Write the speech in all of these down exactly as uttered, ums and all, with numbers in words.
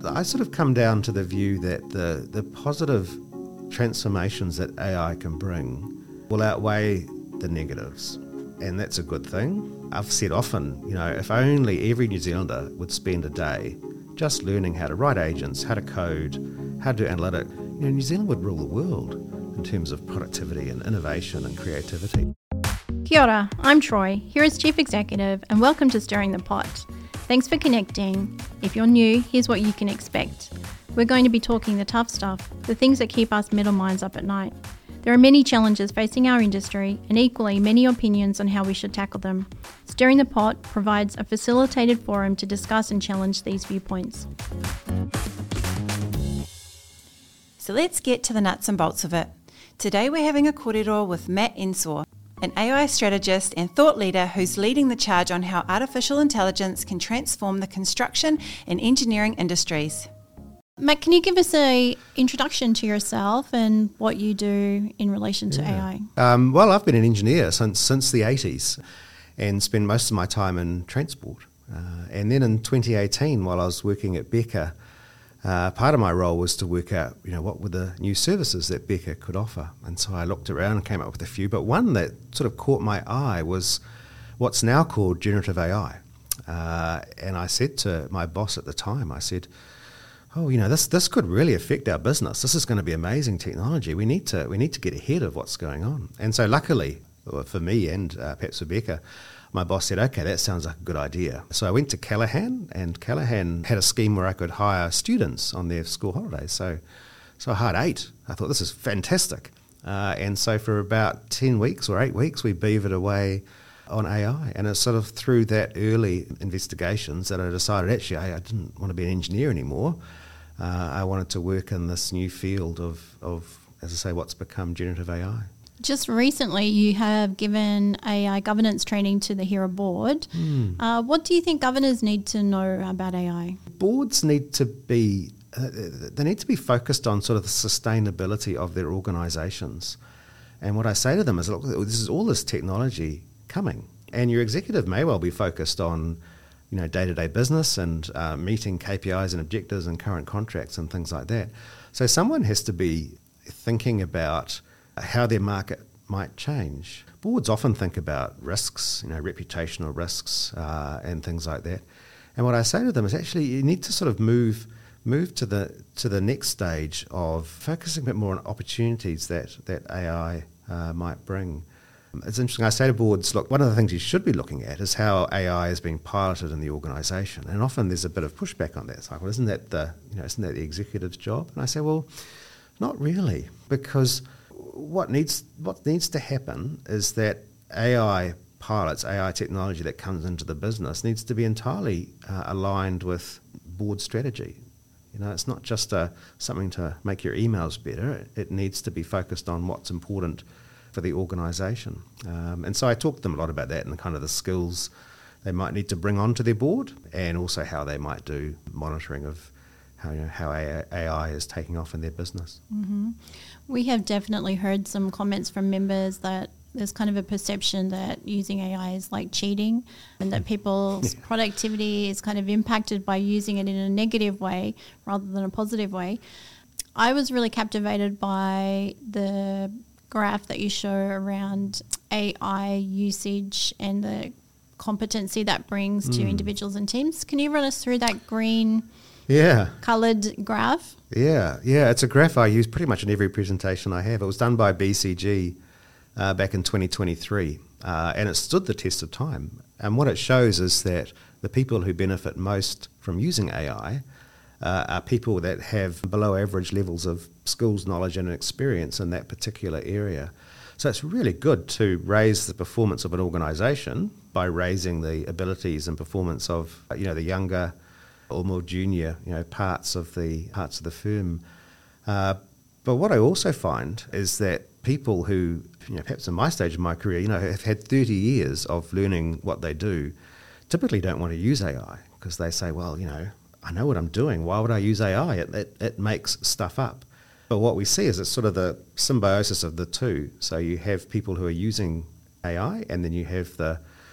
I sort of come down to the view that the, the positive transformations that A I can bring will outweigh the negatives, and that's a good thing. I've said often, you know, if only every New Zealander would spend a day just learning how to write agents, how to code, how to do analytic, you know, New Zealand would rule the world in terms of productivity and innovation and creativity. Kia ora, I'm Troy, here as Chief Executive, and welcome to Stirring the Pot. Thanks for connecting. If you're new, here's what you can expect. We're going to be talking the tough stuff, the things that keep us middle minds up at night. There are many challenges facing our industry and equally many opinions on how we should tackle them. Stirring the Pot provides a facilitated forum to discuss and challenge these viewpoints. So let's get to the nuts and bolts of it. Today we're having a kōrero with Matt Ensor, an A I strategist and thought leader who's leading the charge on how artificial intelligence can transform the construction and engineering industries. Matt, can you give us an introduction to yourself and what you do in relation to yeah. A I? Um, well, I've been an engineer since since the eighties and spend most of my time in transport. Uh, and then in twenty eighteen, while I was working at Beca, uh, part of my role was to work out, you know, what were the new services that Beca could offer. And so I looked around and came up with a few, but one that sort of caught my eye was what's now called generative A I. Uh, and I said to my boss at the time, I said, oh, you know, this this could really affect our business. This is going to be amazing technology. We need to we need to get ahead of what's going on. And so luckily for me and uh, perhaps for Beca, my boss said, okay, that sounds like a good idea. So I went to Callaghan, and Callaghan had a scheme where I could hire students on their school holidays. So so I hired eight. I thought, this is fantastic. Uh, and so for about ten weeks or eight weeks, we beavered away on A I. And it's sort of through that early investigations that I decided, actually, I, I didn't want to be an engineer anymore. Uh, I wanted to work in this new field of, of, as I say, what's become generative A I. Just recently, you have given A I governance training to the HERA board. Mm. Uh, what do you think governors need to know about A I? Boards need to be uh, they need to be focused on sort of the sustainability of their organisations. And what I say to them is, look, this is all this technology coming, and your executive may well be focused on, you know, day-to-day business and uh, meeting K P Is and objectives and current contracts and things like that. So someone has to be thinking about how their market might change. Boards often think about risks, you know, reputational risks uh, and things like that. And what I say to them is, actually, you need to sort of move move to the to the next stage of focusing a bit more on opportunities that that A I uh, might bring. It's interesting. I say to boards, look, one of the things you should be looking at is how A I is being piloted in the organisation, and often there's a bit of pushback on that. It's like, well, isn't that the you know isn't that the executive's job? And I say, well, not really, because what needs what needs to happen is that A I pilots, A I technology that comes into the business needs to be entirely uh, aligned with board strategy. You know, it's not just a, something to make your emails better. It, it needs to be focused on what's important for the organisation. Um, and so I talk to them a lot about that and the kind of the skills they might need to bring onto their board, and also how they might do monitoring of how, you know, how A I is taking off in their business. Mm-hmm. We have definitely heard some comments from members that there's kind of a perception that using A I is like cheating, and that people's productivity is kind of impacted by using it in a negative way rather than a positive way. I was really captivated by the graph that you show around A I usage and the competency that brings mm. to individuals and teams. Can you run us through that green yeah. coloured graph? Yeah, yeah, it's a graph I use pretty much in every presentation I have. It was done by B C G uh, back in twenty twenty-three, uh, and it stood the test of time. And what it shows is that the people who benefit most from using A I uh, are people that have below average levels of skills, knowledge and experience in that particular area. So it's really good to raise the performance of an organisation by raising the abilities and performance of, you know, the younger or more junior, you know, parts of the parts of the firm. Uh, but what I also find is that people who, you know, perhaps in my stage of my career, you know, have had thirty years of learning what they do, typically don't want to use A I because they say, well, you know, I know what I'm doing. Why would I use A I? It, it, it makes stuff up. But what we see is it's sort of the symbiosis of the two. So you have people who are using A I, and then you have the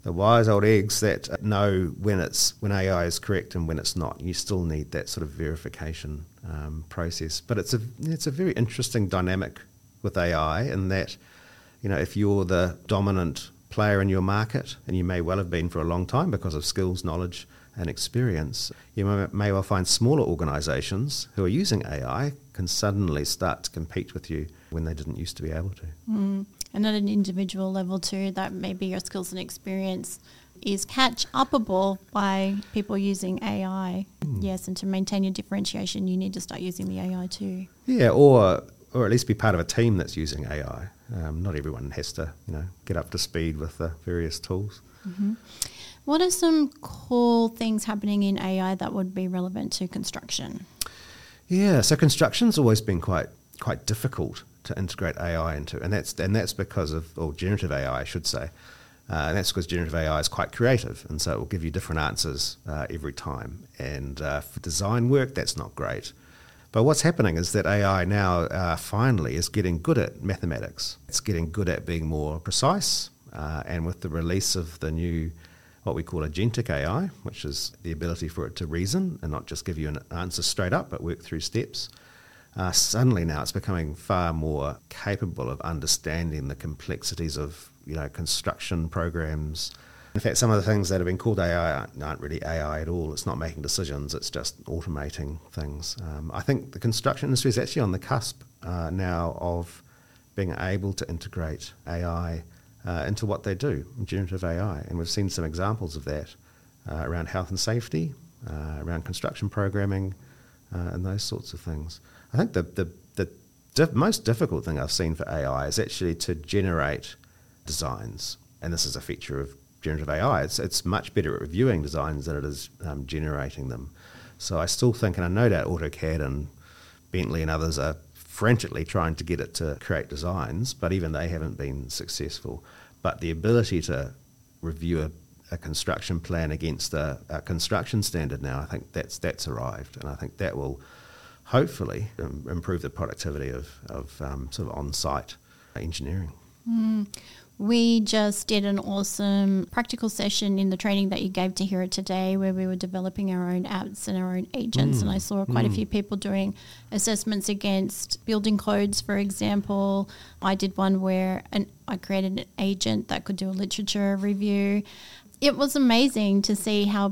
the wise old eggs that know when it's when A I is correct and when it's not. You still need that sort of verification um, process. But it's a it's a very interesting dynamic with A I in that, you know, if you're the dominant player in your market, and you may well have been for a long time because of skills, knowledge and experience, you may, may well find smaller organisations who are using A I can suddenly start to compete with you when they didn't used to be able to. Mm. And at an individual level too, that maybe your skills and experience is catch-upable by people using A I. Mm. Yes, and to maintain your differentiation, you need to start using the A I too. Yeah, or or at least be part of a team that's using A I. Um, not everyone has to, you know, get up to speed with the various tools. Mm-hmm. What are some cool things happening in A I that would be relevant to construction? Yeah, so construction's always been quite quite difficult to integrate A I into, and that's and that's because of, or generative A I, I should say, uh, and that's because generative A I is quite creative, and so it will give you different answers uh, every time. And uh, for design work, that's not great. But what's happening is that A I now uh, finally is getting good at mathematics. It's getting good at being more precise, uh, and with the release of the new, what we call agentic A I, which is the ability for it to reason and not just give you an answer straight up, but work through steps, uh, suddenly now it's becoming far more capable of understanding the complexities of, you know, construction programs. In fact, some of the things that have been called A I aren't, aren't really A I at all. It's not making decisions, it's just automating things. Um, I think the construction industry is actually on the cusp uh, now of being able to integrate A I uh, into what they do, generative A I. And we've seen some examples of that uh, around health and safety, uh, around construction programming, uh, and those sorts of things. I think the, the, the diff- most difficult thing I've seen for A I is actually to generate designs. And this is a feature of generative A I. It's it's much better at reviewing designs than it is um, generating them. So I still think, and I know that AutoCAD and Bentley and others are frantically trying to get it to create designs, but even they haven't been successful. But the ability to review a, a construction plan against a, a construction standard now, I think that's that's arrived, and I think that will hopefully um, improve the productivity of, of um, sort of on-site engineering. Mm. We just did an awesome practical session in the training that you gave to Hera today, where we were developing our own apps and our own agents. Mm. And I saw quite mm. a few people doing assessments against building codes, for example. I did one where an, I created an agent that could do a literature review. It was amazing to see how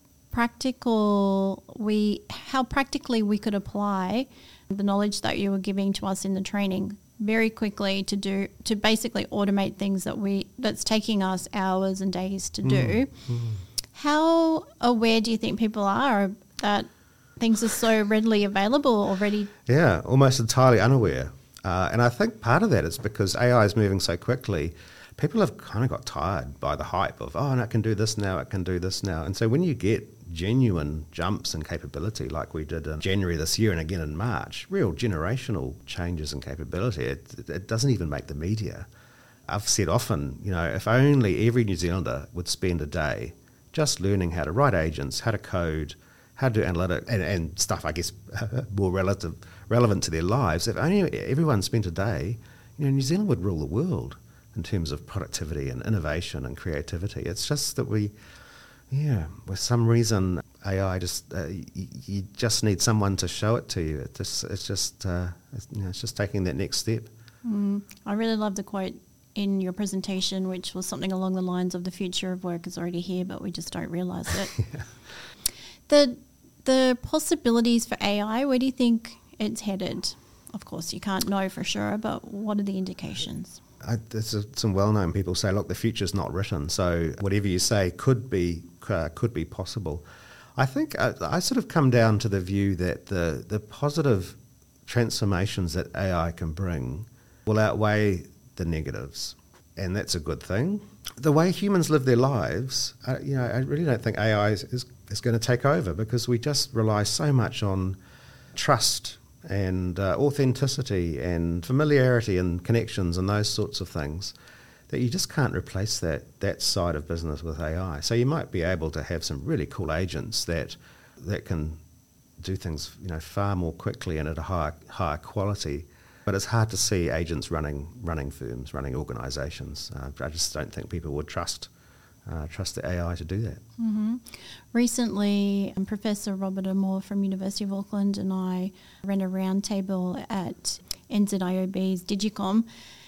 practical we, how practically we could apply the knowledge that you were giving to us in the training very quickly to do, to basically automate things that we, that's taking us hours and days to do. Mm. Mm. How aware do you think people are that things are so readily available already? Yeah, almost entirely unaware. Uh, and I think part of that is because A I is moving so quickly, people have kind of got tired by the hype of, oh, and it can do this now, it can do this now. And so when you get genuine jumps in capability like we did in January this year and again in March, real generational changes in capability, it, it doesn't even make the media. I've said often, you know, if only every New Zealander would spend a day just learning how to write agents, how to code, how to do analytics, and, and stuff, I guess, more relative, relevant to their lives. If only everyone spent a day, you know, New Zealand would rule the world in terms of productivity and innovation and creativity. It's just that we, yeah, for some reason, A I just, uh, you, you just need someone to show it to you. It just, it's just, uh, it's, you know, it's just taking that next step. Mm, I really love the quote in your presentation, which was something along the lines of the future of work is already here, but we just don't realise it. yeah. The the possibilities for A I, where do you think it's headed? Of course, you can't know for sure, but what are the indications? I, there's a, some well-known people say, look, the future's not written, so whatever you say could be uh, could be possible. I think I, I sort of come down to the view that the, the positive transformations that A I can bring will outweigh the negatives, and that's a good thing. The way humans live their lives, I, you know, I really don't think A I is, is, is going to take over, because we just rely so much on trust and uh, authenticity and familiarity and connections and those sorts of things, that you just can't replace that that side of business with A I. So you might be able to have some really cool agents that that can do things, you know, far more quickly and at a higher higher quality. But it's hard to see agents running running firms, running organisations. Uh, I just don't think people would trust uh, trust the A I to do that. Mm-hmm. Recently, um, Professor Robert Amor from University of Auckland and I ran a roundtable at N Z I O B's Digicom,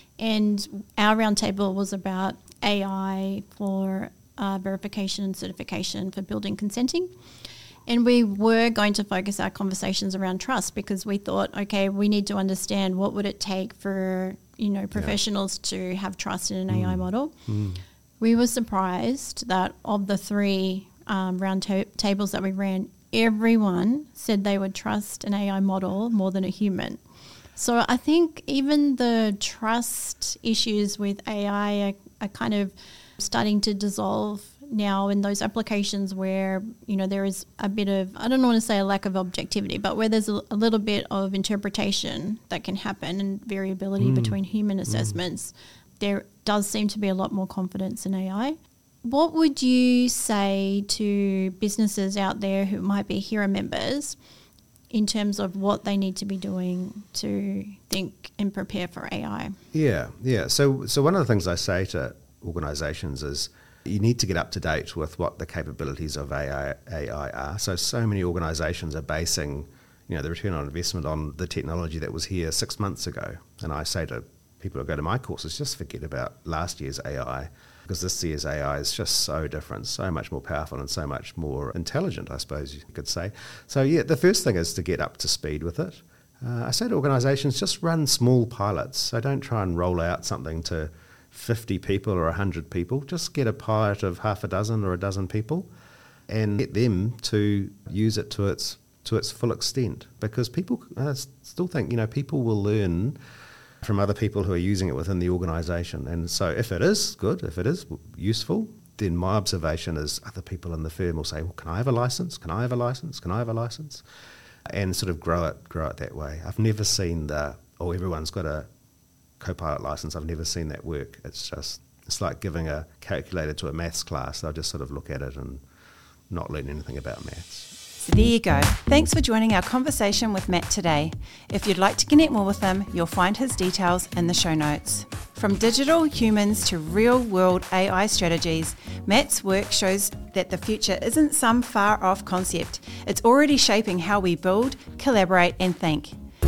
and our roundtable was about A I for uh, verification and certification for building consenting. And we were going to focus our conversations around trust, because we thought, okay, we need to understand what would it take for, you know, professionals yeah. to have trust in an mm. A I model. Mm. We were surprised that of the three um, round ta- tables that we ran, everyone said they would trust an A I model more than a human. So I think even the trust issues with A I are, are kind of starting to dissolve now in those applications where, you know, there is a bit of, I don't want to say a lack of objectivity, but where there's a, a little bit of interpretation that can happen and variability mm. between human assessments, mm. there does seem to be a lot more confidence in A I. What would you say to businesses out there who might be HERA members in terms of what they need to be doing to think and prepare for A I? Yeah, yeah. So, so one of the things I say to organisations is, you need to get up to date with what the capabilities of A I, A I are. So, so many organisations are basing, you know, the return on investment on the technology that was here six months ago. And I say to people who go to my courses, just forget about last year's A I, because this year's A I is just so different, so much more powerful and so much more intelligent, I suppose you could say. So, yeah, the first thing is to get up to speed with it. Uh, I say to organisations, just run small pilots. So don't try and roll out something to fifty people or one hundred people. Just get a pilot of half a dozen or a dozen people and get them to use it to its to its full extent, because people uh, still think, you know, people will learn from other people who are using it within the organisation. And so if it is good, if it is useful, then my observation is other people in the firm will say, well, can I have a licence? Can I have a licence? Can I have a licence? And sort of grow it, grow it that way. I've never seen the, oh, everyone's got a Copilot license. I've never seen that work. It's just, it's like giving a calculator to a maths class. They'll just sort of look at it and not learn anything about maths. So there you go. Thanks for joining our conversation with Matt today. If you'd like to connect more with him, you'll find his details in the show notes. From digital humans to real-world A I strategies, Matt's work shows that the future isn't some far-off concept. It's already shaping how we build, collaborate and think.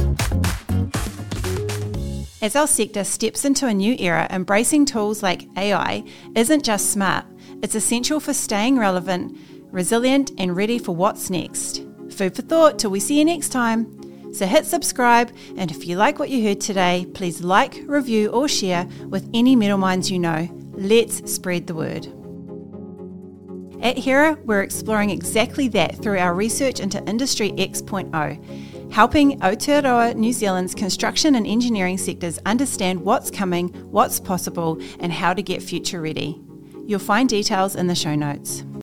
As our sector steps into a new era, embracing tools like A I isn't just smart, it's essential for staying relevant, resilient and ready for what's next. Food for thought till we see you next time. So hit subscribe, and if you like what you heard today, please like, review or share with any metal minds you know. Let's spread the word. At HERA, we're exploring exactly that through our research into Industry X point oh, helping Aotearoa New Zealand's construction and engineering sectors understand what's coming, what's possible, and how to get future ready. You'll find details in the show notes.